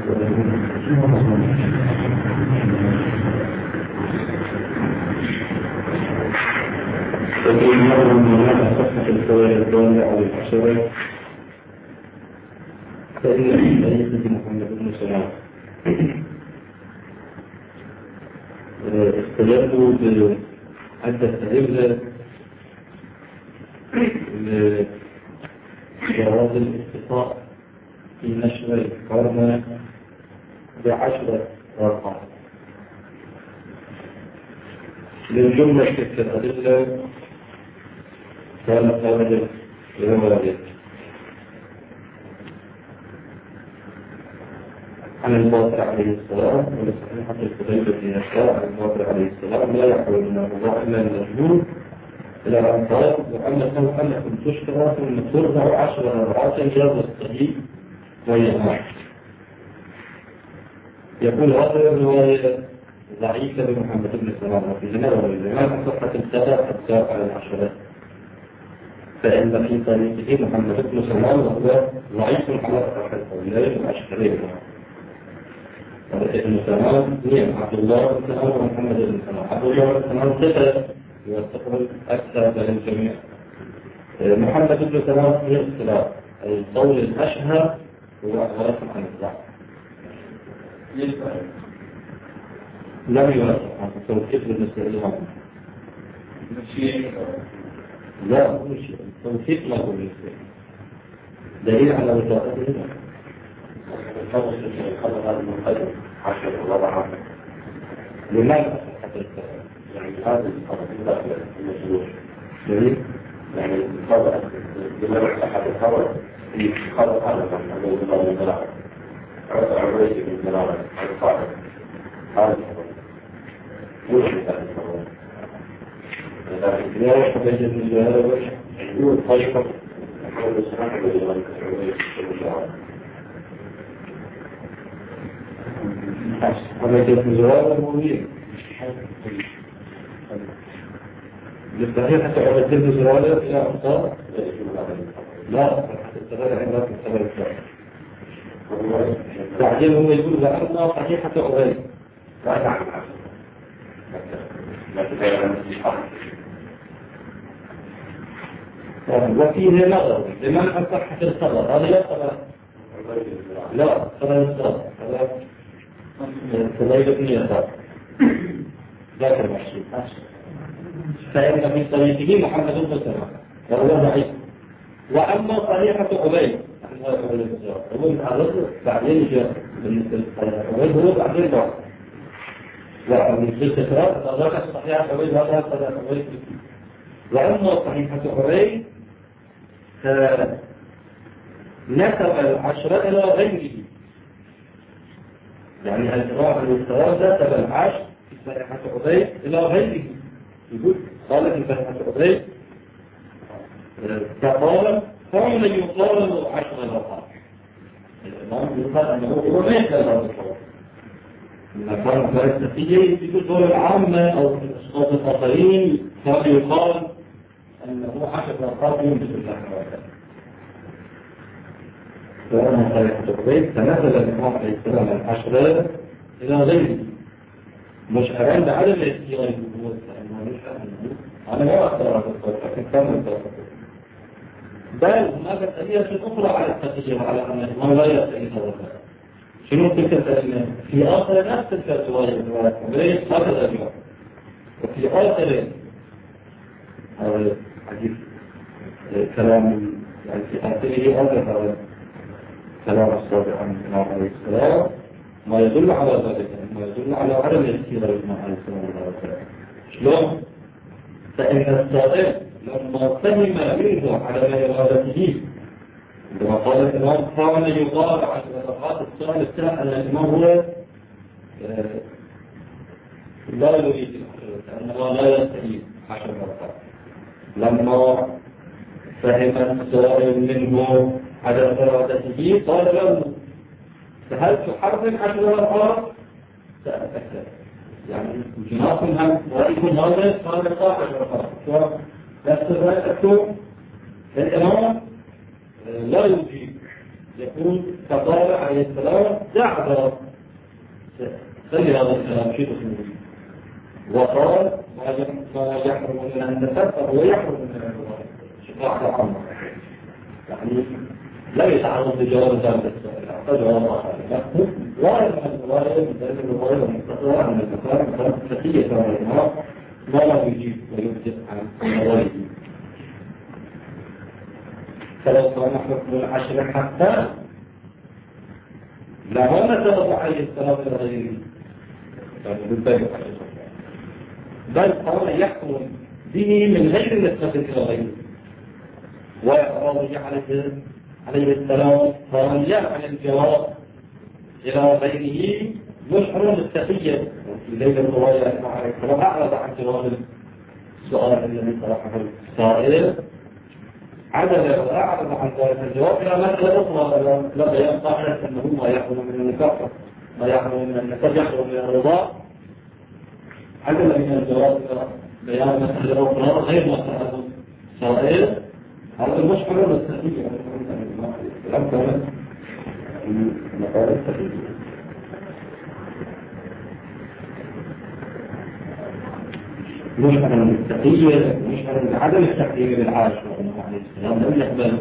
وفي مرة من هذا صفحة الفوائد الضالة أو الحشرات فإن سيدنا محمد بن سلام استجابوا بعدة أدلة لجواز الاستطاع في نشر القرن ب10 رقم. للجملة تلك الأدلة كانت هذه الروايات عن الباقر عليه السلام ولصحيحة الفضيلة بن يسار عن الباقر عليه السلام لا يحول من الله إلا المجنون إلى الأنصار وأنه أنكم تشكروا ثم ترضع 10 مرات جاز الصحيح وينام. يقول هذه الرواية ضعيفة بمحمد بن سلام وفي جنوب الإمام صحة السابع السابع على العشرات فإن في طريقه محمد بن سلام وهو ضعيف على صحة القولين والأشكالين. ابن سلام نعم عبد الله بن سلام ومحمد بن سلام. عبد الله بن سلام ثقة يستقبل أكثر من الجميع. محمد بن سلام هي الاختلاف القول الأشهر هو غلط عن الضعف. لم يوافق عن التوثيق بالنسبة لهم. لا مش التوثيق له بالنسبة دليل على وثاقته. خلق هذا المنقذ 10 وضعها لماذا يعني هذا الخطأ المسؤول دليل يعني الخطأ بمرح أحد الخبر في خطأ هذا الذي يقال من ثلاثة عبرية من ثلاثة عن الصاحب هذا الخبر وش هذا الخبر لكن لا يحتاج من هذا وش يقول طريقة حول السماح بالغلط عبرية هذا كيف مزرعة الموضوعية للصحيح حتى على التلك مزرعة إلى أمطار لا حتى التغير عندك التغير بعدين هم يقولوا لأنه صحيحة أغير لا تعلم لا تتغير عن الصحيح وفيه نظر لمن أصحح الصبر هذا لا صبر لا صبر الصبر فضيلة بن يسار ذاك المحسوب فإن في طريقه محمد بن سلام وهو ضعيف. وأما طريقة عبيد هو متعرض بعدين جاء بالنسبة لعبيد هو بعدين ضعف ومن الاستقرار ذاك الصحيح عبيد هذا طريقة عبيد. وأما طريقة عبيد فنسب 10 إلى غيره يعني الإضافة للصواب ده تبع العشر في صحيحة عبيد إلى غيره. يقول قال في صحيحة عبيد فقال فعلا يقال 10 مرات. الإمام يقال أنه هو ما يقال هذا الصواب. لما كان الفلسفية في الدول العامة أو في الأشخاص الآخرين كان يقال أنه 10 مرات ينبت الله. فأنا صحيحة عبيد فنزل الإمام عليه السلام 10 إلى غيره مش أراد عدم الاستيغاء بالقوة أنا ما أختار هذا الصوت لكن كان الصوت بل هناك أدلة أخرى على التقدير على أن الإمام لا يستطيع هذا الصوت. شنو تلك الأدلة؟ في آخر نفس تلك الرواية عبيد هذا الأدلة وفي آخر هذا حديث كلام يعني في آخره هذا كلام الصادق عن الإمام عليه السلام ما يدل على ذلك ما يدل على عدم الاستيغاء بالإمام عليه السلام. شلون؟ فإن الصادق لما فهم منه على إرادته عندما قال الإمام كان يقال عن الرقعات السؤال الثاني أن الإمام هو لا يريد أنه لا يستطيع 10 مرات. لما فهم السائل منه عدم إرادته قال له فهل تحرك 10 مرات؟ سأتأكد يعني جناكم هم رأيكم هذا قال 10 مرات نفس ذلك الإمام لا يجيب يكون كقال عليه السلام دعوة خلي هذا الكلام شيء اسمه وقال ما يحرم من النسب فهو يحرم من الرواية شفاعة عامة يعني لا يتعرض لجواب ذلك السؤال جواب آخر وارد من الرواية من ذلك الرواية المستقرة عن الكلام الفقهية كما ما لا يجيب ويبدأ عن الرواية فلو كان حكم العشر حتى لا ما نسبت عليه السلام إلى غيره بل قال يحكم به من غير نسبة إلى غيره ويقرأ عليه السلام فمن يفعل الجواب إلى غيره يشعر بالتقية في ليلة الرواية عليه السلام أعرض عن جواب السؤال الذي طرحه السائل عدد وأعرض عن ذلك الجواب إلى مسألة أخرى لا بيان قاعدة أنه ما يحرم من النكاح ما يحرم من النكاح يحرم من الرضاء عدد من الجواب إلى بيان مسألة أخرى غير مسألة سائل هذا المشكلة والتقية الكلام كانت المقالة التقية مشكلة التقية مشكلة عدم التقية بالعاشر عليه السلام لم يقبل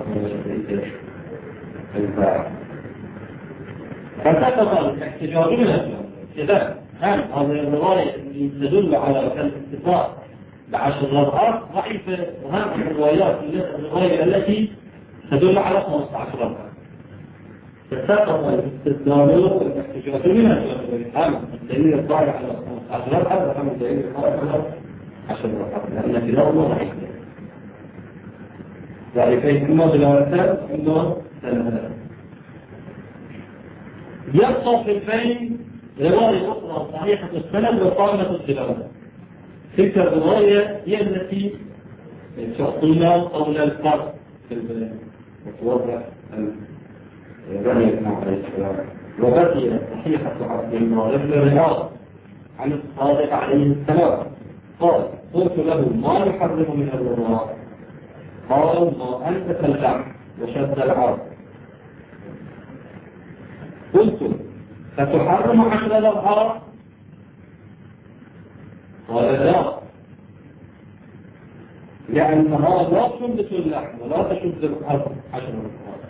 فكتب الاحتجاج من الأسلام إذا كان هذه الرواية تدل على الاتفاق بعشر رضعات ضعيفة وهذه الرواية التي تدل على 15 رضعة فسقط الاستدلال والاحتجاج من الأسلام الدليل الضارع على 15 رضعة وكان الدليل الضارع على 10 رضعات لأن كلاهما ضعيف ضعيفين كما دلالتان عندهم سنتان يبقى في البين رواية أخرى صحيحة السند وقائمة الدلالة تلك الرواية هي التي تعطينا قول الفرق في البيان وتوضح الرأي عليه السلام وبقي صحيحة عبد الله بن رياض عن الصادق عليه السلام قال قلت له ما يحرم من الرواية قال ما أنت اللحم وشد العرض قلت فتحرم 10 الأظهار قال لا لأنها لا تنبت اللحم ولا تشد الأرض 10 الأظهار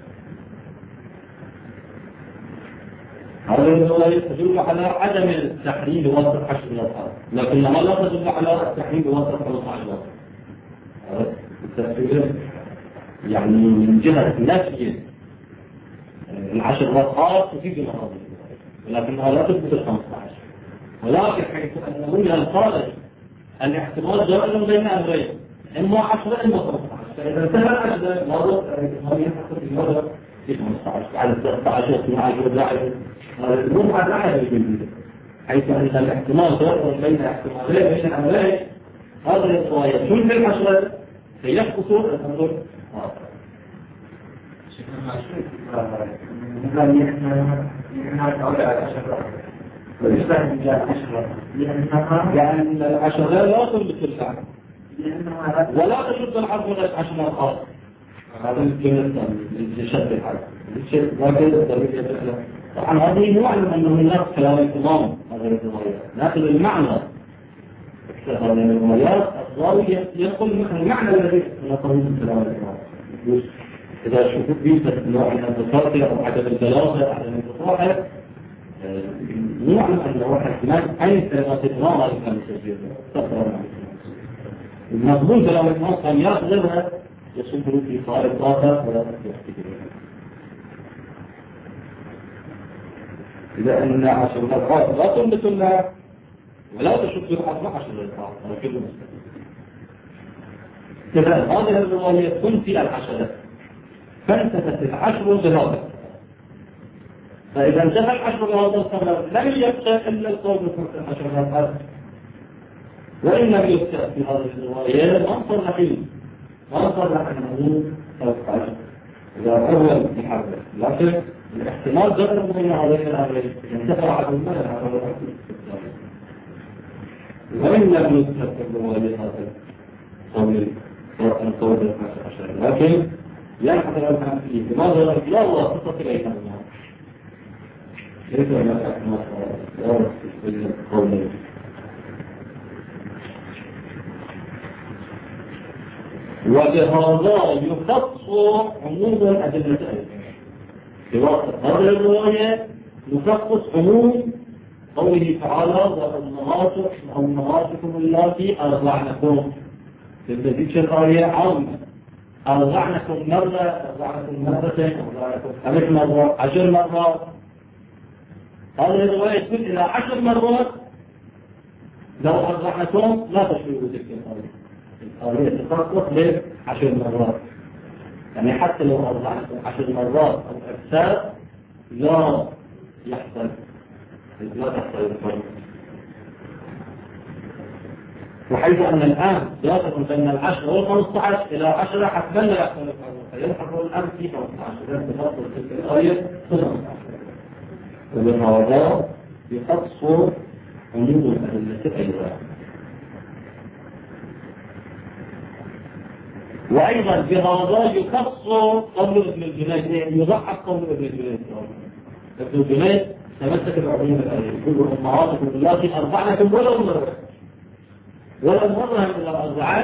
هذه الرواية تدل على عدم التحريم بواسطة 10 الأظهار لكنها لا تدل على التحريم بواسطة 15 الأظهار التفسير يعني من جهة نفي 10 الأظهار تفيد المرض ولكنها لا تثبت 15 ولكن حيث أنه من الخارج الاحتمال جائز بين أمرين إما 10 إما 15 فإذا انتهى 10 مرض الاحتمال يحصل في مرض في 15 على 16 12 داعي مو على أحد الجديد حيث أن الاحتمال جائز بين احتمالين بين أمرين هذه الرواية تنفي العشرة فيسقط الأمر لأن العشرة لا تنبت اللحم ولا تشد الحرب من 10 الأرض هذا الجنة لشد الحرب طبعا هذه نعلم أنه هناك كلام الإمام هذه الروايات لكن المعنى هذه الروايات الضاوية يقول مثل المعنى الذي نقول من كلام الإمام إذا شفت بيسة نوع من التصرف أو عدم الدلالة أو عدم التصرف نعلم أنه احتمال أي كلمات الإمام هذه كانت تسجيلها المقبول كلام الإمام كان يغلبها يصبر في صالح آخر ولا يحتجبها إذا أن 10 الأرض لا تنبت لها ولا تشد الأرض 10 الأرض ولكن مستقيم إذا هذه الرواية تنفي العشرة فانتهت 10 بهذا فإذا انتهى 10 بهذا السبب لم يبقى إلا القول بفرق 10 الأرض وإن لم يبقى في هذه الرواية ما صرحين ما صرح أنه 13 إذا أول محرر لكن الاحتمال جرب بين هذين الأمرين انتهى عدد المال على الأرض وإن لم يبقى في الرواية هذا القول 12 لكن يبحث الأمام فيه لماذا لا واسطة إليها كيف لا أحمد قولي وبهذا يخص عموم الأدلة في وقت هذه الرواية يخصص عموم قوله تعالى وأمهاتكم اللاتي أرضعنكم في ذيك الآية عامة أرضعنكم مرة أرضعنكم مرتين أرضعنكم 5 مرات 10 مرات. هذه الرواية تقول إلى 10 مرات لو أرضعنكم لا تشبهوا تلك الآية تخصص ل 10 مرات، يعني حتى لو أرضعنكم 10 مرات أو أكثر لا يحصل الفرق. وحيث أن الآن يصل بين 10 و15 إلى 10 حتما لا يحصل الفرق، فيلحق الآن في 15 إذا تفصل تلك الآية 15. وبهذا يخص عموم الأدلة أيضا. وأيضا بهذا يخص قول ابن الجنيد، يضحك قول ابن الجنيد. ابن الجنيد تمسك بعموم الآية يقول أمهاتكم اللاتي أرضعنكم ولو مرة من الأرضعات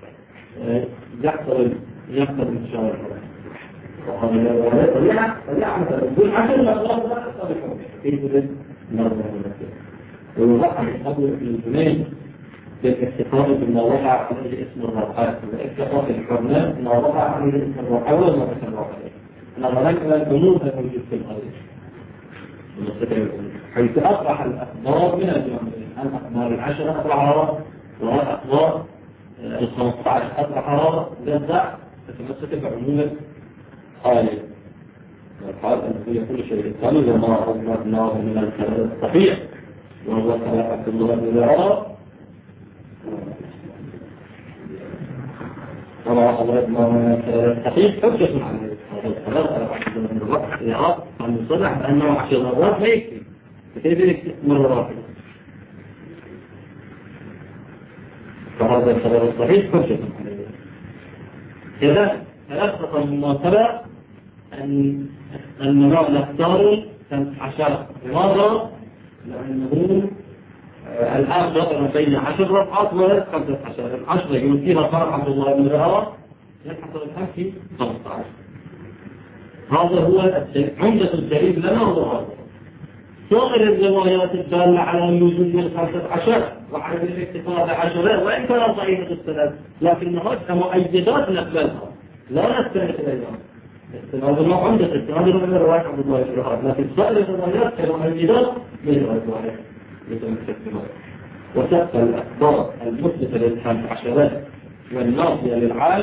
يحصل إن شاء الله. يقول 10 مرات لا تصلحون في مرة ويضحك قول ابن الجنيد بالاستفاضة بما وقع عليه اسم الرقعات والاستفاضة الحرمات بما وقع عليه اسم الرقعات وما اسم الرقعات. نظرا إلى الجنود الموجود في الأرض حيث أصبح الأخبار من الجمعين، الأخبار 10 أصبح والأخبار 15 أصبح جزء تتمسك بعموم الآية. والحال أن كل شيء ثاني وما أضمرناه من الكلام الصحيح وهو خلق الله بالعرب وما أضمرناه من الكلام الصحيح حجة عنه. من الوقت يعرف أن يصرح بأنه 10 مرات ما يكفي، فكيف يكفي مرة واحدة؟ فهذا الخبر الصحيح حجة عنه. كذلك ثلاثة المناسبة أن نختار 15. لماذا؟ لأنه الآن ضرب بين 10 ركعات و 15. 10 يمكنها قال عبد الله بن رواحة يحصل الحج في 15. هذا هو عمدة الدليل لنا وهذا. سائر الروايات الدالة على وجود 15 وعلى الاكتفاء ب10 وإن كانت ضعيفة السند لكنها كمؤيدات نقبلها لا نستند إليها. هذا ما عمدة السند من رواية عبد الله بن رواحة، لكن سائر الروايات كمؤيدات من رواية وتبقى الأخبار المثبتة لل15 والناصية للعاش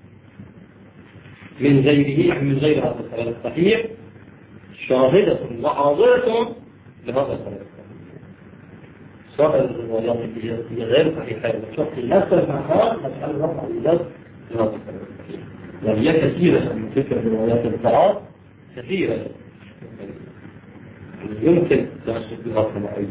من غيره يعني من غير هذا الخبر الصحيح شاهدة وحاضرة لهذا الخبر الصحيح. سائر الروايات هي غير صحيحة وشخص نفس المحال مسألة رفع الإجازة لهذا الخبر الصحيح. وهي كثيرة من تلك الروايات الضعاف كثيرة يمكن تمسك بها كمؤيد.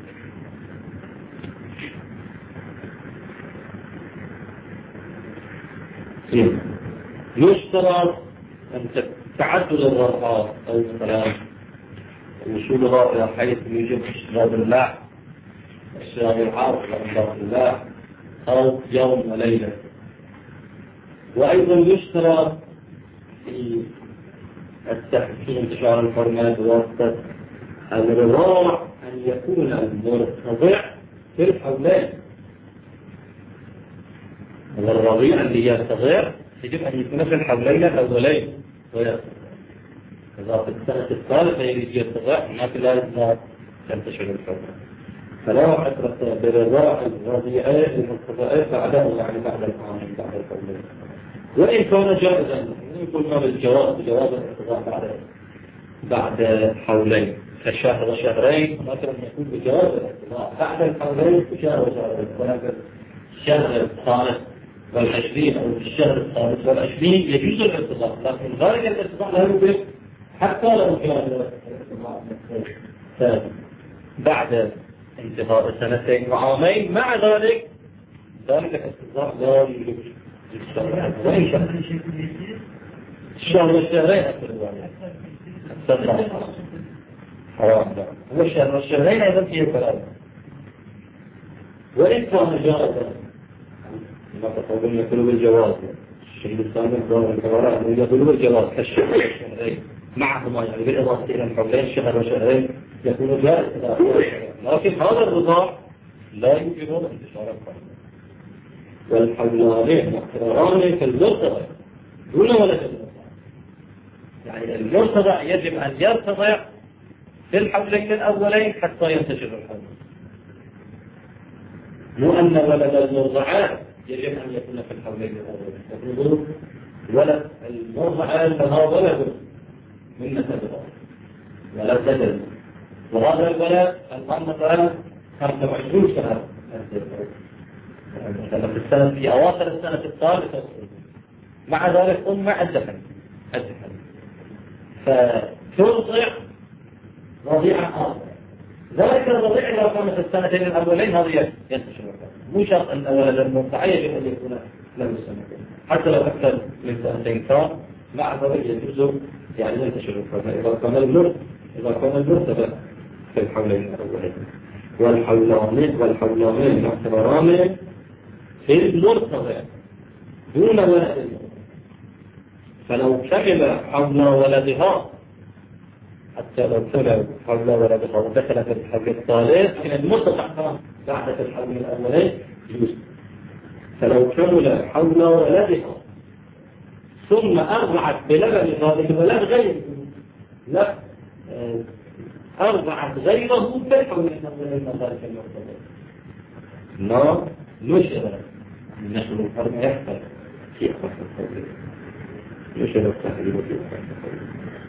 يشترط أن تعدد الرفعات أو مثلا وصولها إلى حيث يجب اشتراط اللحم الشهر العارض لأمراض الله أو يوم وليلة. وأيضا يشترط في التحكيم انتشار الحرمات بواسطة الرضاع أن يكون المرتضع في الحولين. والرضيع اللي يرتضع يجب أن يكون في الحولين الأولين ويرتضع. إذا في السنة الثالثة يريد يرتضع هناك لا تنتشر الحرمات. فلا عبرة برضاع الرضيعين المرتضعين بعده يعني بعد الحولين بعد الحولين. وإن كان جائزا يقول ما بالجواز جواز الارتضاع بعد حولين كشهر وشهرين مثلا يكون بجواز الارتضاع بعد الحولين كشهر وشهرين. ولكن الشهر الثالث والعشرين أو في الشهر الثالث والعشرين يجوز الارتضاع، لكن غير الارتضاع لا يوجد حتى لو كان الارتضاع ثاني بعد انتهاء 2 وعامين. مع ذلك الارتضاع لا يوجد الشهر والشهرين أكثر الرواية حرام لا هو الشهر والشهرين أيضا فيه كلام وإن كان جائزا ما تقولون يقولوا بالجواز الشيء الثاني يقولون الكبراء يقولوا بالجواز كالشهر والشهرين معهما يعني بالإضافة إلى الحولين شهر وشهرين يكون جائز لكن هذا الرضاع لا يمكنون انتشار الحمل والحولان محترمان في المرتضع دون ولد المرتضع يعني المرتضع يجب أن يرتضع في الحولين الأولين حتى ينتشر الحمل مو أن ولد المرضعات يجب أن يكون في الحولين الأولين يقولون ولد المرضعات فهو ولد من نسبه ولا تدل وهذا الولد الآن مثلا 25 سنة مثلا في السنة في أواخر السنة الثالثة مع ذلك عدة فترضع رضيعا آخر ذلك الرضيع لو كان في السنتين الأولين هذا ينتشر مو شرط أن الولد المرضع يجب أن يكون له سنتين حتى لو أكثر من سنتين كان مع ذلك يجوز يعني ينتشر إذا كان المرتبة في الحولين الأولين والحولان معتبران في المرتبة دون ولد فلو كمل حول ولدها حتى لو كمل حول ولدها ودخل في الحول الثالث من المرتبة بعد الحول الأولين يجوز فلو كمل حول ولدها ثم أرضعت بلبن هذه الولد غير لا أرضعت غيره فيحول من ذلك المرتبة لا نشر نشر الحرم يحصل في أخص الحرم نشر التحريم في أخص الحرم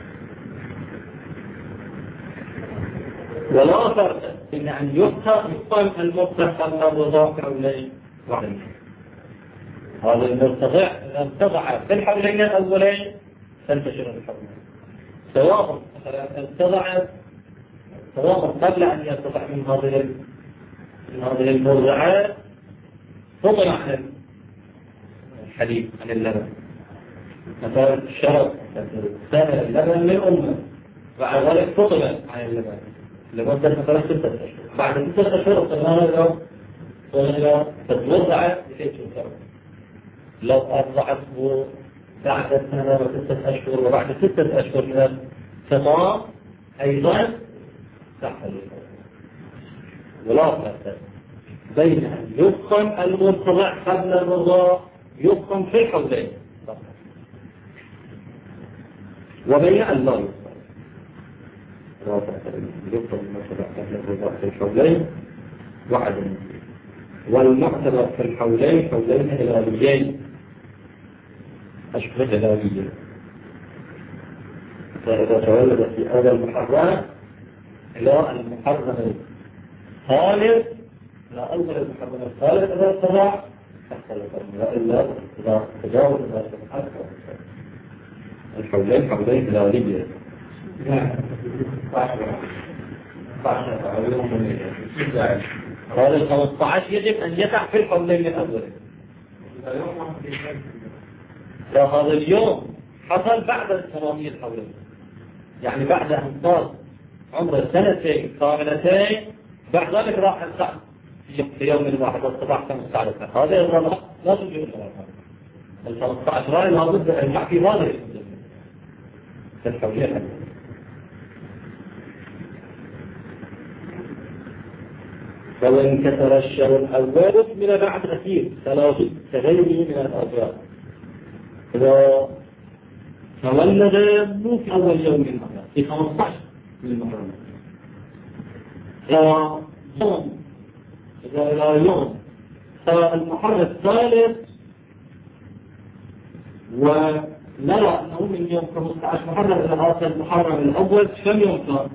ولا فرق إن أن يقام المرتبة قبل الرضاع حولين وعلم هذا المرتضع إذا ارتضع في الحولين الأولين تنتشر الحرم سواء ارتضعت سواء قبل أن يرتضع من هذه المرضعات فضل عن الحليب عن اللبن مثلا الشرط سنة اللبن من أمه بعد ذلك فضل عن اللبن لمدة مثلا 6 أشهر بعد 6 أشهر تتوضع لكي تنكر لو أرضعته بعد سنة و6 أشهر وبعد 6 أشهر من الفطام أيضا تحصل ولا فرق بين أن يفخم المرتضع قبل الرضاع يفخم في الحولين وبين أن لا يفخم يفخم المرتضع قبل الرضاع في الحولين وعدم والمعتبر في الحولين حولين هلاليين أشبه هلاليين فإذا تولد في هذا المحرم إلى المحرم الثالث لا أول المحرم الثالث إذا ارتضع تحصل إلا إذا تجاوز ذلك الحد الحولين حولين هلاليين هذا 15 يجب أن يقع في الحولين الأولين فهذا اليوم حصل بعد الثمانية الحولين يعني بعد أن صار عمر 2 سنين كاملتين بعد ذلك راح السعد في يوم واحد واستطاع 15 سنة هذا الرمض لا توجد ال 15 لا بد أن يحكي هذا في الحولين فوإن كثر الشهر الأول من بعد أثير 3 كغيره من الأبواب إذا تولد مو في أول يوم من المحرم في 15 من المحرم إذا إلى يوم فالمحرم الثالث ونرى أنه من يوم 15 محرم إلى هذا المحرم الأول كم يوم كان؟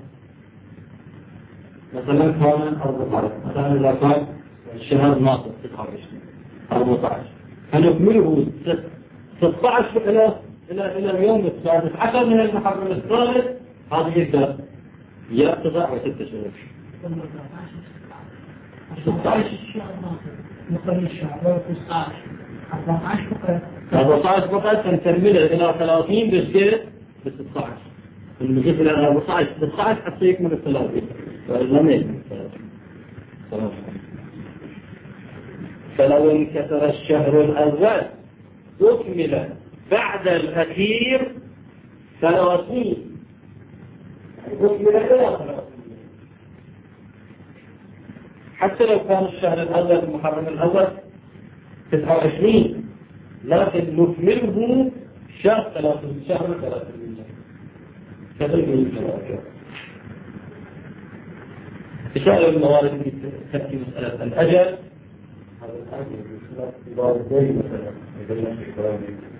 مثلا كان 14 مثلا إذا كان الشهر ناقص 29 14 فنكمله 16 إلى اليوم السادس 10 من المحرم الثالث هذا يبدأ يرتفع 6 شهور 16 شهر ناقص مقل الشهر 16 14 14 فقط نكملها إلى 30 بشكل ب 16. نجيب إلى 14 16 حتى يكمل 30. فلم يكمل 30. فلو انكسر الشهر الأول أكمل بعد الأخير 30. أكمل إلى 30. حتى لو كان الشهر الأول المحرم الأول 29 لكن نكمله شهر 30 شهر 30 بشأن الموارد في تأتي مسألة الأجل هذا الأجل مثلا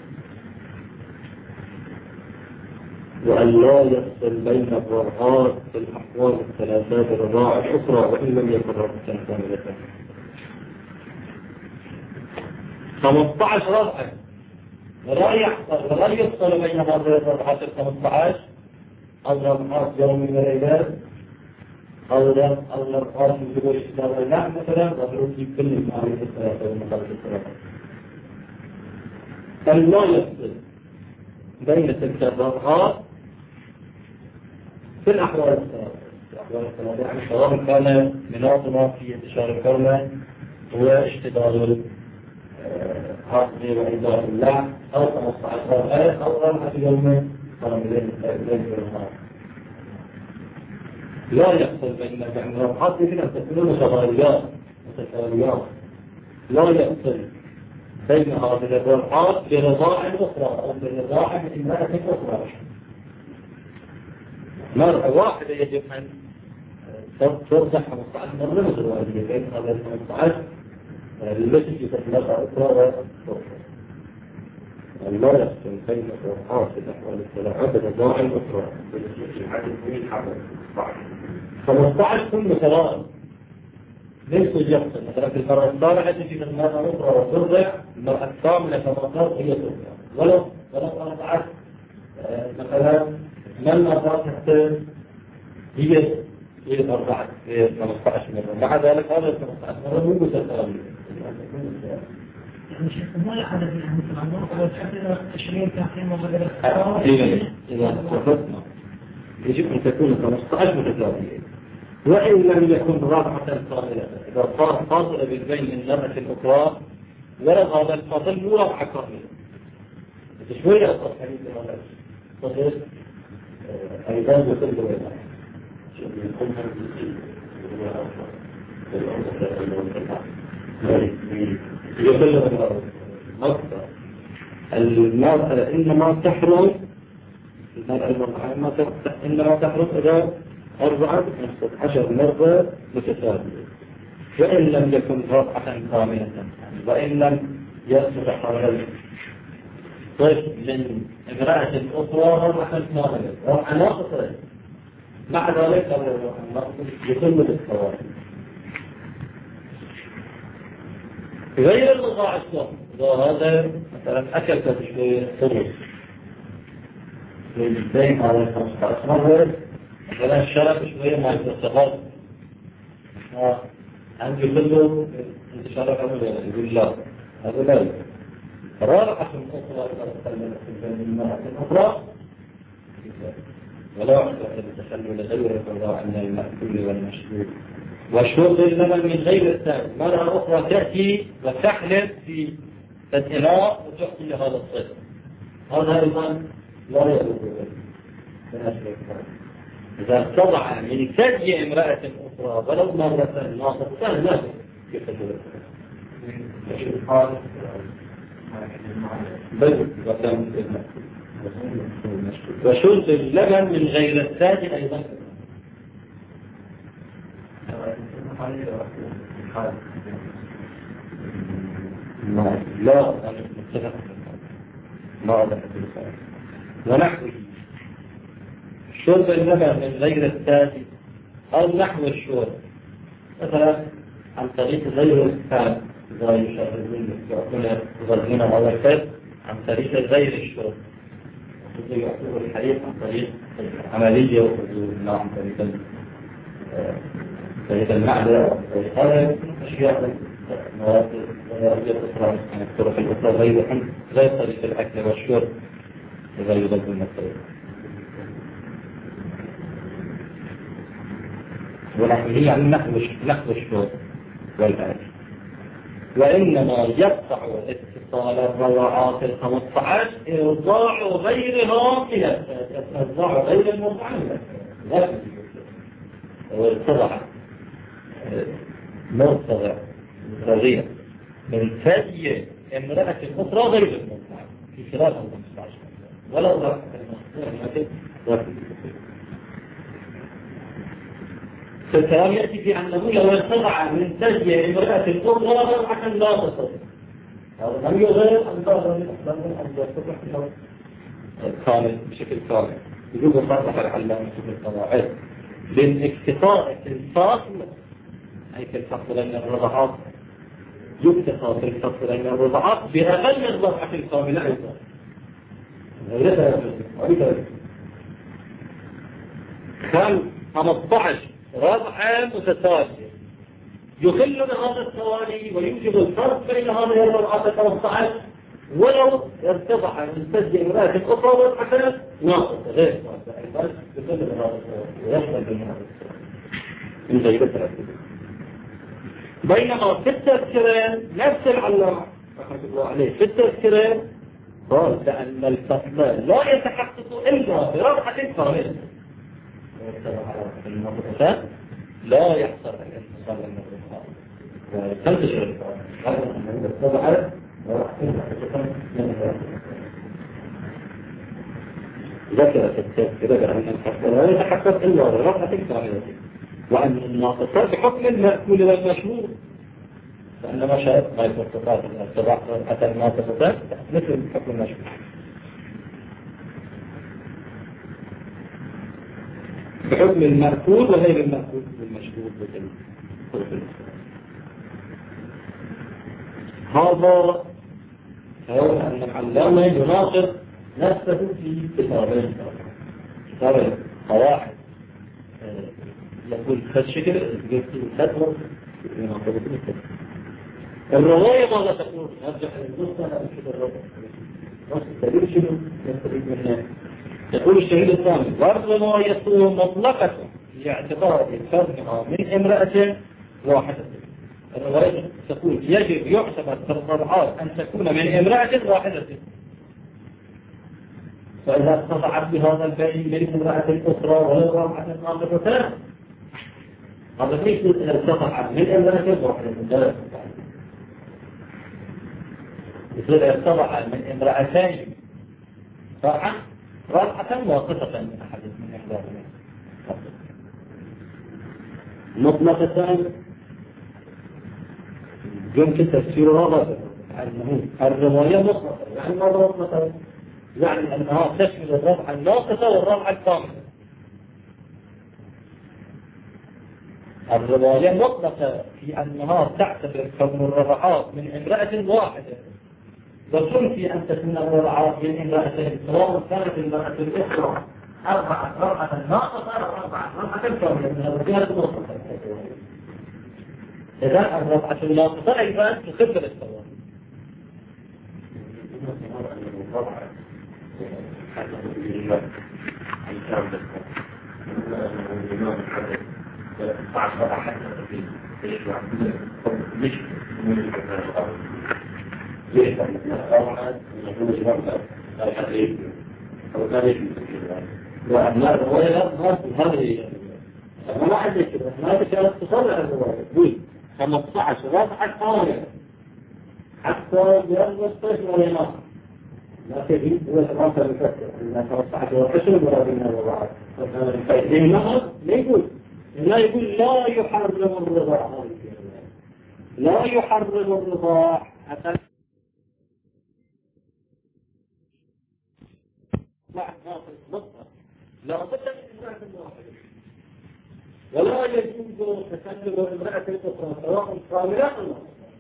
وأن لا يفصل بين الرضاعات في الأحوال الثلاثات الرضاعة الأخرى وإن لم يكن رضاعة كاملة. 15 رضعة ولا يفصل بين هذه الرضعات 15 الرضعات يوم من الليلات أو الرضعات من جبل الشتاء والنعم مثلا وضعوا في كل المعارف الثلاثة والمقارب الثلاثة. فلا يفصل بين تلك الرضعات في الأحوال الثلاثة يعني سواء كان مناظمة في انتشار الكرمة واشتداد العصر وإنذار الله أو 15 آية أو 4 يوم لا يحصل بين الرضعات يمكن أن تكون متتاليات لا يحصل بين هذه الرضعات برضاعة أخرى أو برضاعة من امرأة أخرى. مرة واحدة يجب أن ترضع 15 مرة مثل هذه بين هذه 15 التي تتلقى أخرى لا يحصل بين الرضعات في الأحوال الثلاثة برضاعة أخرى في عدد من حبل 15 كل مثلا ليس يحصل مثلا في المرة الصالحة تجي من المرة الأخرى وترضع المرأة الكاملة كما هي ترضع ولو أرضعت مثلا من المرات حتى هي أرضعت في 15 مرة مع ذلك هذا 15 مرة مو متساوي. يعني شيخ ما يحدث يعني مثل عمر وتحدد 20 تحريم وغيره. إذا اتفقنا يجب أن تكون 15 متساوية وإن لم يكن رابعة كاملة. إذا صار فاصلة بين المرأة الأخرى ورد هذا الفاصل مو رابعة كاملة. شوية أصلا حديث هذا صحيح أيضا يكون دويلة يقول أكثر المرأة إنما تحرم إنما تحرم إذا 14 مرة متتالية وإن لم يكن رابعة كاملة وإن لم يصبح حوالي طيب من امرأة أخرى رابعة كاملة رابعة ناقصة مع ذلك الرابعة يتم بالصواب غير الرضاعة الصغرى. وهذا مثلا أكل شوية خبز للبين على 15 مرة مثلا شرب شوية مع الصغار عندي كله انت شرب عمل يقول لا هذا لا رابعة أخرى إذا تكلمت في المرأة الأخرى ولا أحد التخلل غير الرضاعة من المأكول والمشروب والشرب اللبن من غير الثاني. مرة أخرى تأتي وتحلب في الإناء وتعطي هذا الصيد هذا أيضا لا يجوز. إذا تضع من ثدي امرأة أخرى ولو مرة ناقصة لا يخلو بل وشرب اللبن من غير الثدي أيضا لا ونحوه شرب اللبن من غير الثدي أو نحو الشرب مثلا عن طريق غير الثدي إذا يشربون يغذون على الثدي عن طريق غير الشرب يأخذ الحديث عن طريق عملية وحضور عن طريق المعدة هذا أشياء الأسرة من الطرق الأخرى غير طريق الأكل والشرب غير يغذي المسائل. ولكن هي يعني نحو الشرب والأكل. وإنما يقطع اتصال الروعات 15 إرضاع غيرها من إرضاع غير المتعلق وارتضع مرتضع صغير من ثدي امرأة أخرى غير المتعلق في خلال 15 ولو رأت المصدر فالكلام يأتي في أنه لو ارتضع من ثدي امرأة أخرى رضعة لا تصل هذا لم يغير أن تظهر من أحضر كامل بشكل كامل يجب أن تصح العلامة في القواعد بالاكتفاء في الفصل أي في الفصل بين الرضعات يكتفى في الفصل بين الرضعات بأقل الرضعة الكاملة أيضا كان 15 رضعة متتالية يخل بهذا التوالي ويوجب الفرق بين هذه الرضعات 15 ولو ارتضع من ثدي امرأة أخرى رضعة ناقصة غير ناقصة بكل هذا ويشمل بين هذا بينما في التذكيرين نفس العلامة رحمة الله عليه في التذكيرين قال بأن الفصل لا يتحقق إلا برضعة كاملة لا يحصل الاتصال بالمرضعات وتنتشر الرضعات ذكرت التذكير بأن الفصل لا يتحقق إلا برضعة كاملة وأن الناقصات بحكم المأكول والمشهور لأن ما شاءت ما يكون استطاعت الارتضاع حتى الناقصات مثل بحكم المشهور بحكم المأكول وغير المأكول والمشهور هذا هو أن العلامة يناقض نفسه في كتابين قواعد يقول هالشكل يقول الرواية ماذا تقول؟ نرجع للنص الدليل شنو يستفيد منها؟ يقول الشهيد الثاني والرواية مطلقة لاعتبار فرضها من امرأة واحدة. الرواية تقول يجب يعتبر في الرضعات أن تكون من امرأة واحدة فإذا استطعت بهذا البين من امرأة أخرى وهي رضعة ناقصة هذا ليس ارتفع من امرأة واحدة يصير ارتفع من امرأتين رضعة واقفة من أحد من إحداهما مطلقة يمكن تفسيرها أنه الرواية مطلقة يعني ماذا مطلقة؟ يعني أنها تشمل الرضعة الناقصة والرضعة الكاملة. الرواية مطلقة في أنها تعتبر كون الرضعات من امرأة واحدة وتنفي أن تكون الرضعات من امرأة سواء كانت المرأة الأخرى رضعة ناقصة أو رضعة كاملة من الرجال مطلقة. إذا الرضعة الناقصة أيضا تخبر السواء. وأبناء الرواية هذه ما حد يكتب ما تكاد تصرح الرواية بوي 15 رضعة كاملة حتى يستشعر وينام لا تجد هو الرافع الفكر أن 15 وحشر مرابين الرضاعات لأنه لا يقول لا يحرم الرضاع لا يحرم الرضاع حتى لا بد من امرأة واحدة ولا يجوز تكلم امرأة أخرى سواء كاملة أو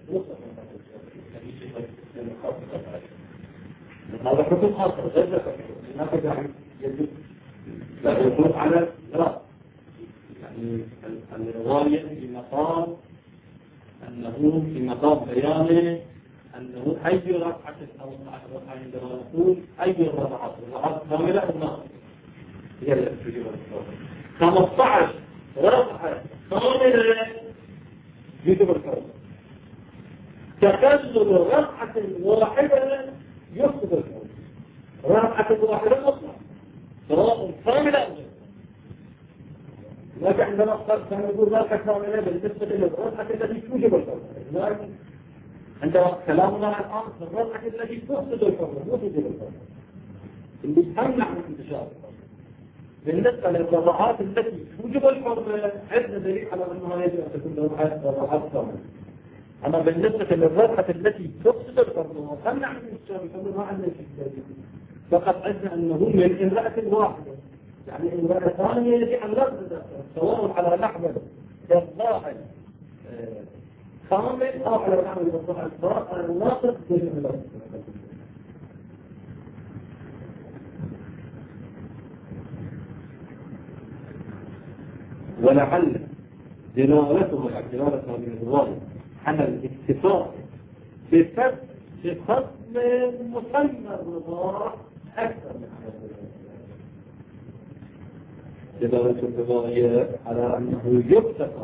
هذا حكم خاص غير هناك يجب الحكم على لا يعني الرواية في مقام أنه في مقام بيان أنه أي ركعة أو ركعة عندما نقول أي ركعة كاملة أو ناقصة هي التي تجب 15 ركعة كاملة يجب الكون تكلل ركعة واحدة يفقد الكون ركعة واحدة مطلق سواء كاملة أو ناقصة لكن عندما كان يقول ركعة كاملة بالنسبة للركعة التي توجب الكون لكن عندما كلامنا الآن في الركعة التي تفقد الكون مو توجب الكون اللي تمنع من انتشار الكون بالنسبة للركعات التي توجب الحرمة عندنا دليل على أنها يجب أن تكون ركعات كاملة أما بالنسبة للركعة التي تفقد الحرمة وتمنع من انتشار الكون ما عندنا شيء فقط عندنا أنه من امرأة واحدة يعني امرأة ثانية يجب أن نرد سواء على نحو الظاهر كامل أو على نحو الظاهر الناقص بالملك ولعل دلالته دلالة هذه الرواية على الاكتفاء بفضل مسمى الرضاع أكثر من هذا دلالة الرواية على أنه يكتفى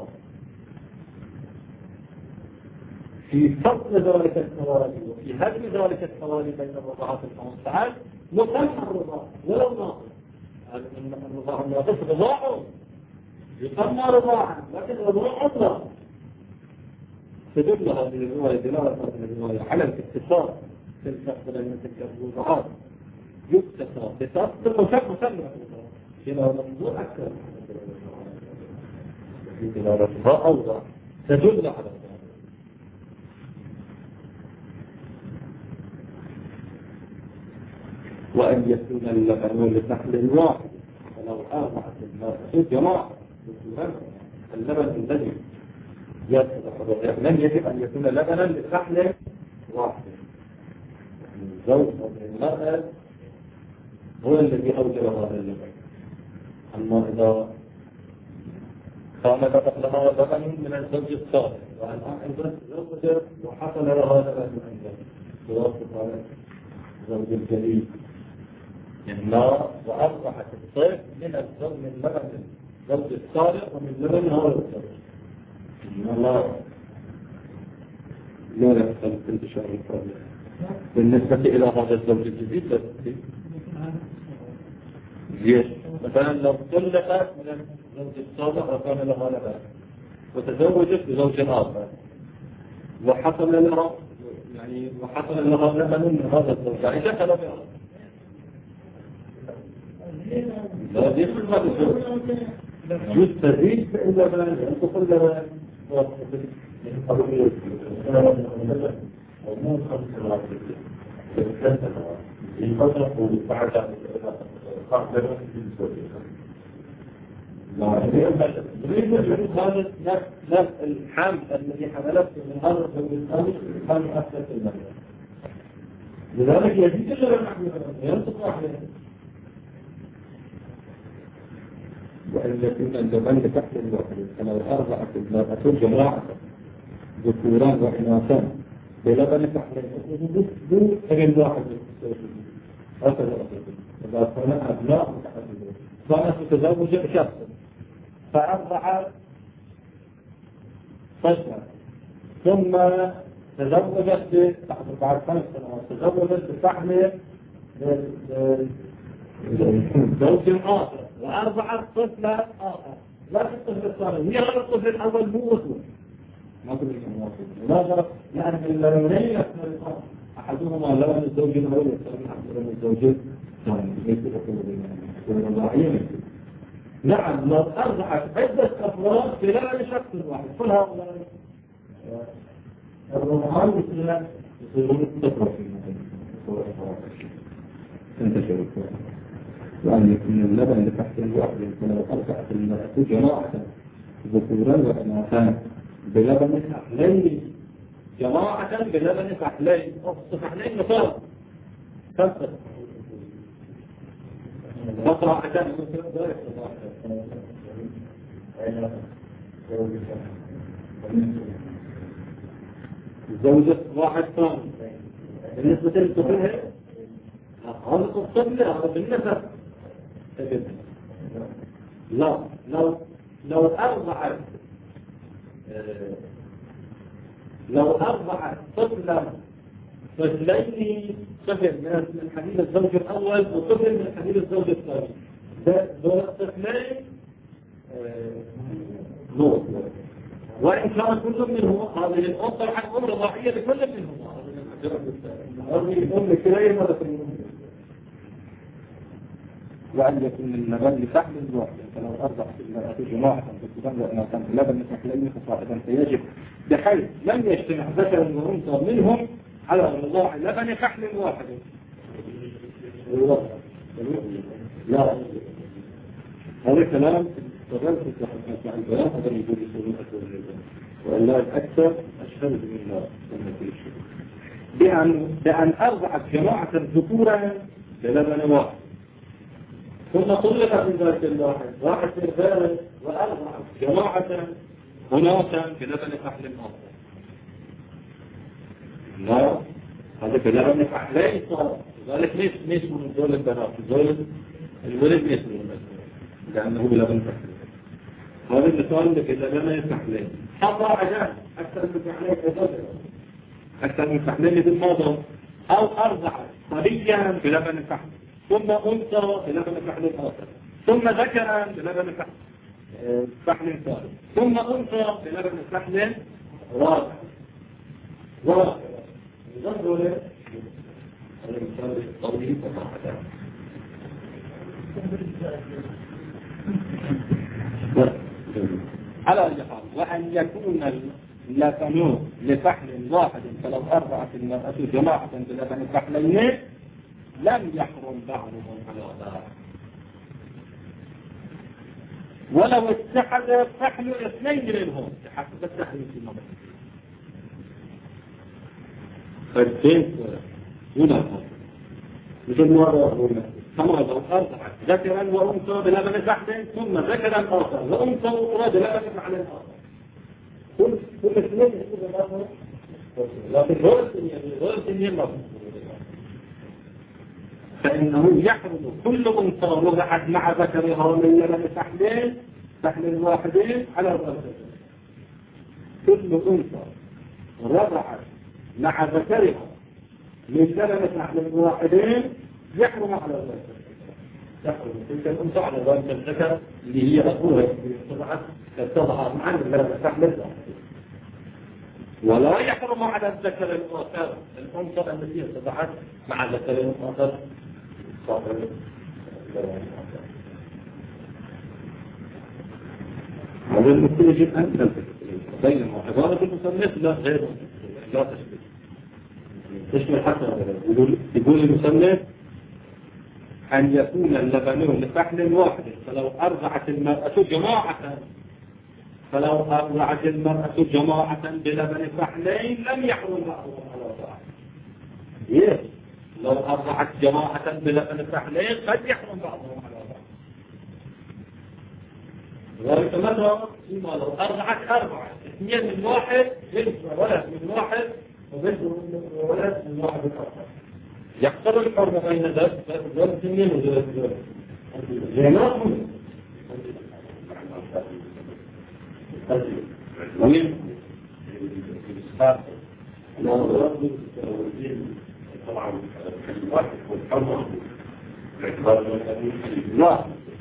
في فضل ذلك التوالي وفي هدم ذلك التوالي بين الرضاعات الخمس مسمى الرضاع ولو ناقص الرضاع الناقص رضاعه يسمى رضاعا لكن الرضاع أطلق تدل هذه الرواية دلالة هذه الرواية على الاتصال في الفرق بين تلك الرضاعات يكتفى بفضل مسمى الرضاع إلى منظور أكثر دلالتها أوضح تدل على ذلك وأن يكون اللبن للنحل واحد ولو أربعة المرأة جماعة اللبن الذي يصدق لن يجب أن يكون لبنا للنحل واحد الزوج أو المرأة هو الذي أوجب هذا اللبن أما إذا كان قبلها لبن من الزوج الصالح والآن أيضا زوجت وحصل لها لبن من الزوج الزوج الجليل النار وأصبحت الصيف من الزوج من لبن الزوج الصالح ومن لبن هذا الزوج الله لا يختلف انتشار الفضل بالنسبة إلى هذا الزوج الجديد لا تختلف زيش مثلا لو طلقت من الزوج الصالح وكان لها لبن وتزوجت بزوج آخر وحصل لها لبن من هذا الزوج يعني دخل بها لا يدخل هذا الزوج يستزيد إلا بلد يدخل لبن نفس الحمل الذي حملته من هذا الزوج الثاني كان أكثر في المرة لذلك يزيد اللبن ينطق عليه وأن يكون اللبن تحت الوحد فلو أربعة المرأة جماعة ذكوران وإناثان بلبن تحت الوحد تجد واحد هكذا إذا كان أبناء كانت تتزوج شخص فأرضع طفلا ثم تزوجت بعد 5 سنوات تزوجت بفحم زوج آخر وأرضعت طفلا آخر لا الطفل الثاني هي غير الطفل الأول مو وصول ما تقول لا يعني اللبنين أحدهما لبن الزوج الأول والثاني لبن الزوج الثاني ليس الرضاعية نعم لو أرضعت عدة أفراد في لبن شخص واحد كل هؤلاء الرضعان يصيرون طفرة تنتشر وأن يكون اللبن لتحت الواحد يكون أربعة المرأة جماعة ذكورا وإناثان بلبن فحلين جماعة بلبن فحلين فحلين مثال خمسة بطرة عشان زوجة واحد ثاني بالنسبة للطفل هذا الطفل هذا بالنسبة لا لو أرضعت طفلين طفل من حديث الزوج الأول وطفل من حديث الزوج الثاني دول الطفلين نور وإن كان كل منهم هذه الأم طبعا أم رضاعية لكل منهم هذه الأم كلية مرة وأن يكون اللبن لفحم الواحد فلو أرضعت المرأة جماعة بالسبان لأنها كانت اللبن لفحلين فصاعدا فيجب بحيث لم يجتمع ذكر وأنثى منهم على رضاع اللبن فحم واحد لا هذا كلام تغلق مع البيان هذا يقول يسوي أكثر من البيان وإلا الأكثر أشهد من الله بأن أرضعت جماعة ذكورا بلبن واحد ثم طلقت من ذلك الواحد واحد من ذلك وأرضعت جماعة أناسا بلبن فحل آخر لا هذا بلبن فحلين صار ذلك ليس من دول البنات دول الولد ليس من البنات لأنه بلبن فحلين هذا المثال بلبن فحلين حتى عجان أكثر من فحلين أكثر من فحلين مثل ماذا أو أرضعت صبيا بلبن فحل ثم أنثى بلبن فحل آخر ثم ذكرا بلبن فحل ثالث ثم أنثى بلبن فحل رابع يظهر له المثال الطويل والراحة على أي حال وأن يكون اللبن لفحل واحد فلو أرضعت المرأة جماعة بلبن فحلين لم يحرم بعضهم على بعض ولو اتحد فحل اثنين منهم حسب التحريم في المرأة فالبنت هنا مثل ما قلنا كما لو أرضعت ذكرا وأنثى بلبن فحل ثم ذكرا آخر وأنثى أخرى بلبن فحل آخر كل اثنين يكون الآخر لكن غير السنين فإنه يحرم كل أنثى وضعت مع ذكرها من لبن فحل واحدين على الرجل كل أنثى وضعت مع ذكرها من لبن فحل واحدين يحرم على الرجل يحرم تلك الأنثى على ذلك الذكر اللي هي أخوها تضع مع لبن فحل ولا يحرم على الذكر الآخر الأنثى التي ارتضعت مع ذكر الآخر هذا المثل يجب أن تلتفت بينما عبارة المصنف لا غير لا تشبه تشمل حتى يقول المصنف أن يكون اللبن لفحل واحد فلو أرضعت المرأة جماعة بلبن فحلين لم يحرم بعضهم على بعض لو أرضعت جماعة بلبن فحلين قد يحرم بعضهم على بعض ذلك مثلا فيما لو أرضعت أربعة اثنين من واحد بنت وولد من واحد وبنت وولد من واحد الآخر يحصل الحرم بين ذلك ذلك اثنين وذلك جناهم وين طبعا الواحد والحرمة لا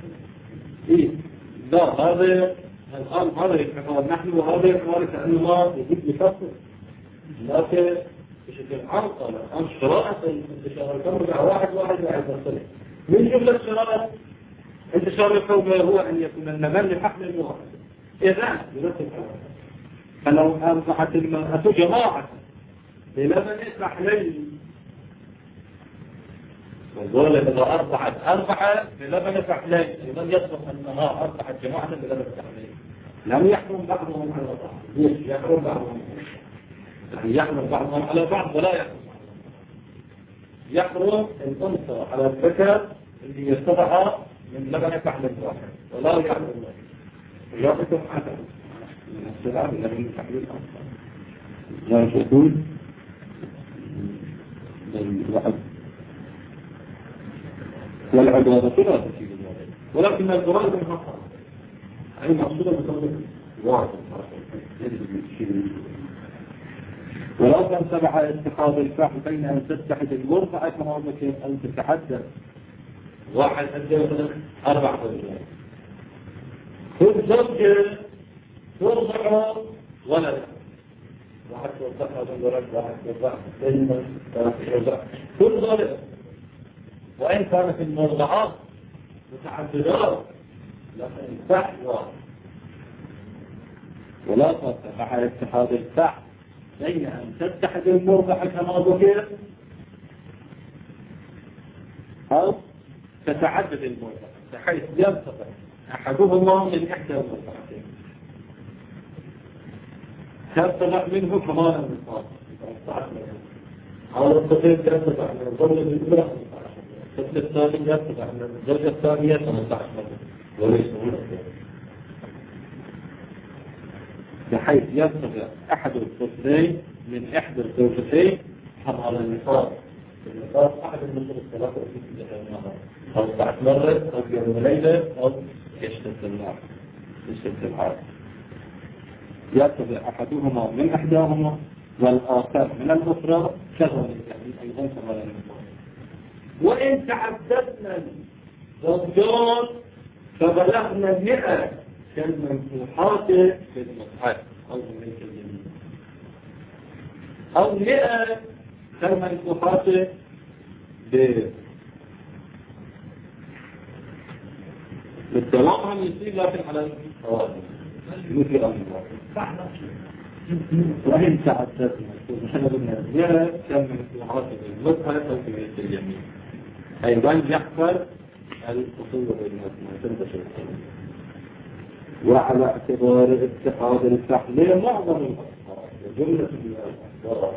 لا هذا الآن هذا الحوار نحن وهذا الحوار كأنه ما يجب يفصل لكن بشكل عام قال الآن شرائط انتشار الكون مع واحد يفصله من جملة شرائط انتشار الكون هو أن يكون اللبن لحقل واحد إذن فلو أرضعت المرأة جماعة بلبن فحلين وقال إذا أرضعت أربعة بلبن فحلين لمن يصبح أنها أرضعت جماعة بلبن فحلين لم يحرم بعضهم على بعض يحرم بعضهم يعني يحرم بعضهم على بعض ولا يحرم الأنثى على الذكر اللي يصبح من لبن فحل واحد ولا يحرم يعطيكم حسن السلام لبن فحل الأنثى يعني شكول الواحد والعبادة لا تفيد ذلك، ولكن القرآن محقق أي مقصودة بقول واحد ولو كان سبح اتخاذ الفحل بين أن تتحد المرفعة كما ذكر أن تتحدث واحد أجل 4 زوجات كل زوجة ترضع ولد واحد ترضع ولد واحد ترضع كل ذلك وإن كانت المرضعات متعددات لكن الفحل واحد ولا تصح اتخاذ الفحل بين أن تتحد المرضعة كما ذكر أو تتعدد المرضعة بحيث يرتفع أحدهما من إحدى المرضعتين ترتفع منه كمال النصاب أو الطفل يرتفع من الزوجة الأولى الطفل الثاني يرتفع من الزوجة الثانية 18 وليس بحيث يرتفع أحد الطفلين من إحدى الزوجتين حمل النصاب. النصاب أحد المنظر الثلاثة في النهار أو بعد مرة أو يوم ليلة أو يشتد النار يشتد العالم يرتفع أحدهما من إحداهما والآخر من الأخرى كذلك يعني أيضا حمل النصاب. وإن تعددنا الزوجات فبلغنا 100 كالمنفوحات في المصحف أو ملك اليمين أو 100 كالمنفوحات بالدوام هم يصير لكن على الصواب مثل أمر وإن تعددنا نحن قلنا 100 كالمنفوحات في المصحف أو في ملك اليمين أيضا يحصل الأصول بالمصحف وعلى اعتبار اتخاذ الفحل معظم الأصحاب وجملة الأصحاب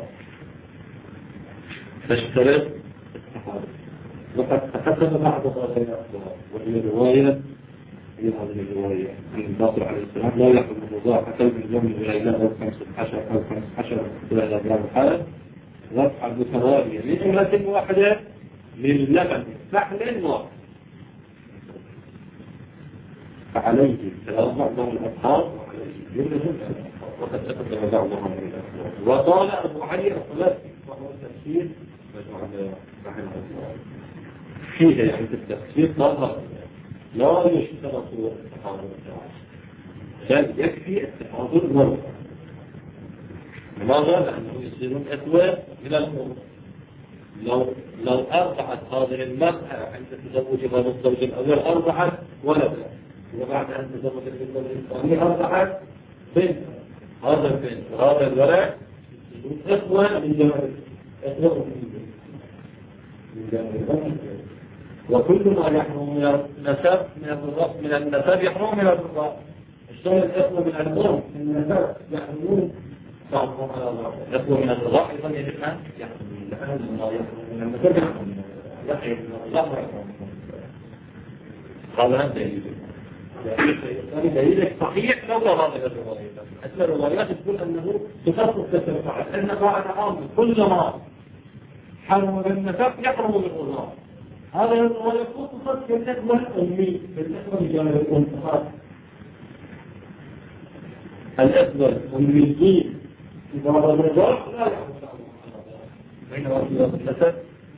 تشترط التحالف وقد تحدث بعض هذه الأصحاب وهي رواية في هذه الرواية عن الباقر عليه السلام لا يحب المضاعفة من اليوم إلى أو 15 أو 15 إلى أبرام الحالة رفع المتوالية من أمة واحدة للبن فحل واحد فعليه بعضهم الأصحاب وقد تقدم بعضهم من الأصحاب وقال أبو علي الصلاة وهو التفسير مجموعة رحمه الله فيه يعني التفسير لا يشترط التحاضر بل يكفي التحاضر مرة لماذا؟ لأنه يصيرون أسوأ من الأمور لو أرضعت هذه المرأة عند تزوجها بالزوج الأول أرضعت ولدا وبعد أن تزوج بالزوج الثاني أرضعت بنت هذا البنت وهذا الولد أسوأ من جانب وكل ما يحرم من النسب من النسب يحرم من الرضاع الشيء الأسوأ من الأم من النسب يحرمون بعضهم على بعض يحرم من الرضاع أيضا يجب أن يحرم من النسب يحرم من الرضاع هذا دليل دليل صحيح لو هذه الروايات أسمى الروايات تقول أنه تخصص كالتفاعل أن قاعدة عامة كل ما حرم من النسب يحرم من الرضاع هذا الرواية خصوصا في النسبة الأمي في النسبة لجانب الأنتخاب الأسبة الأميين إذا هذا الرضاع لا يحرم بينما في النسب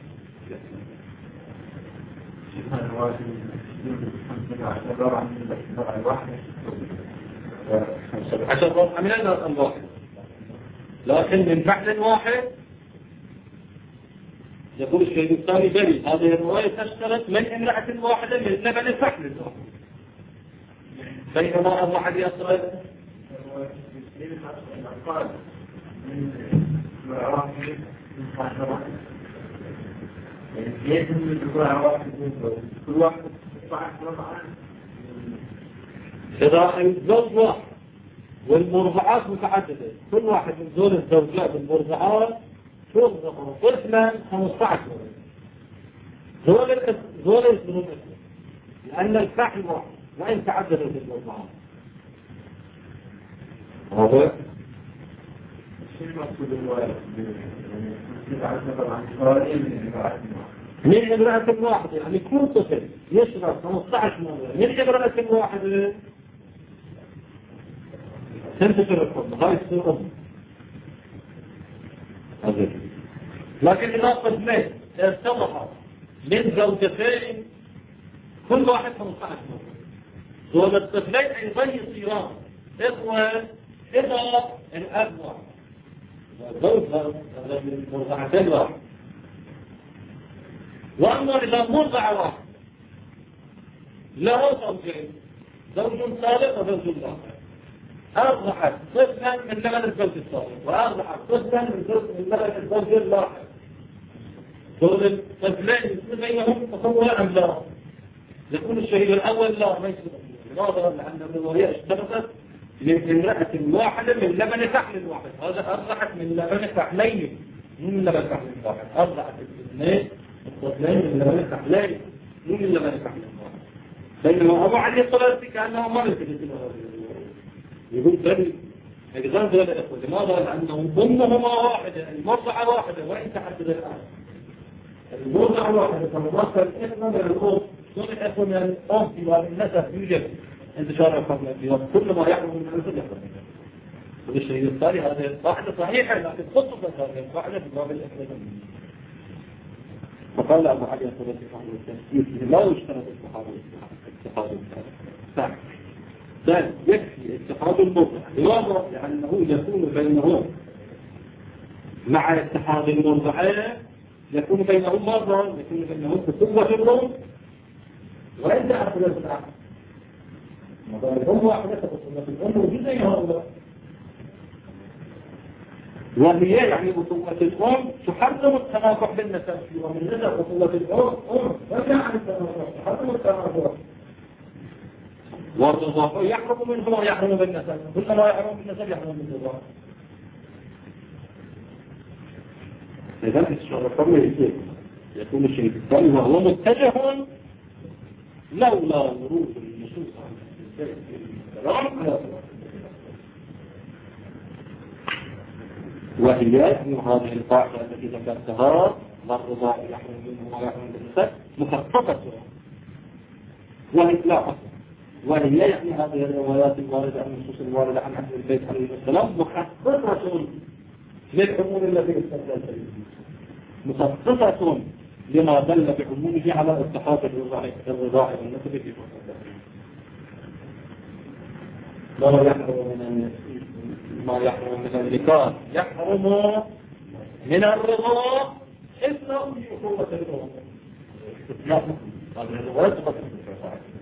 عشر ربع من الواحد لكن من فعل واحد يقول الشيء الثاني دليل هذه الرواية تشترط من امرأة واحدة من لبن الفحل الواحد بينما الواحد يصل إذا الزوج واحد والمرضعات متعددة كل واحد من دول الزوجات المرضعات ترضع طفلا 15 دول يسمون لأن الفحل واحد وإن تعددت المرضعات هذا من امرأة واحدة يعني كل طفل يشرب 15 مرة من امرأة واحدة تنتشر الحب هاي الصورة. لكن إذا قدمت ارتبط من زوجتين كل واحد 15 مرة دول الطفلين أيضا يصيران إخوة إذا الأب واحد زوجها من مرضعتين واحد. وأما إذا مرضع واحد له زوجين زوج ثالث وزوج آخر أرضعت طفلا من لبن الزوج الثالث وأرضعت طفلا من لبن الزوج الآخر دول الطفلين بينهم تصور أم لا؟ يكون الشهيد الأول لا ما يصير. لماذا؟ لأن الرواية اشترطت لامرأة واحدة من لبن فحل واحد. هذا أرضعت من لبن فحلين مو من لبن فحل واحد. أرضعت الاثنين الطفلين من لبن فحلين مو من لبن فحل واحد. بينما أبو علي الصلاة كأنه مرض يقول بني إجزام دول الأخوة. لماذا؟ لأنهم ضمنهما واحدة المرضعة واحدة وإن تحدد الآن المرضعة واحدة فمضاف الإثم من الأخوة دون الأخوة من الأم في باب النسب يوجد انتشار الحكم في كل ما يحرم من الأنسب يحرم. والشيء الثاني هذه واحدة صحيحة لكن خصوصا هذه واحدة في باب الأخوة. فقال أبو علي الصلاة والسلام لا يشترط اتحاد الصحابة. ثاني يكفي اتحاد المرضع لماذا؟ لأنه يكون بينهم مع اتحاد المرضعين يكون بينهم ماذا؟ يكون بينهم قوة الروم وإنت أخذ الآخر مثلا الأم واحدة قوة الأم وجزء هؤلاء وهي يعني قوة الأم تحرم التناقح بالنسب ومن نسب قوة الأم وجاء التناقح تحرم التناقح والرضاع يحرم منه ويحرم بالنسب كل ما يحرم بالنسب يحرم بالرضاع. إذا الشرطان يكون الشيء الثاني وهو متجه لولا ورود النصوص وهي يعني هذه القاعدة التي ذكرتها والرضاع يحرم منه ويحرم بالنسب مخصصة وهي لا أصل وهي يعني هذه الروايات الواردة عن النصوص الواردة عن أهل البيت عليه السلام مخصصة للعموم الذي استدل به مخصصة لما دل بعمومه على اتحاد الرضاع والنسب في ما يحرم من النكاح يحرم من الرضاع إثناء قوة الرضاع. هذه الروايات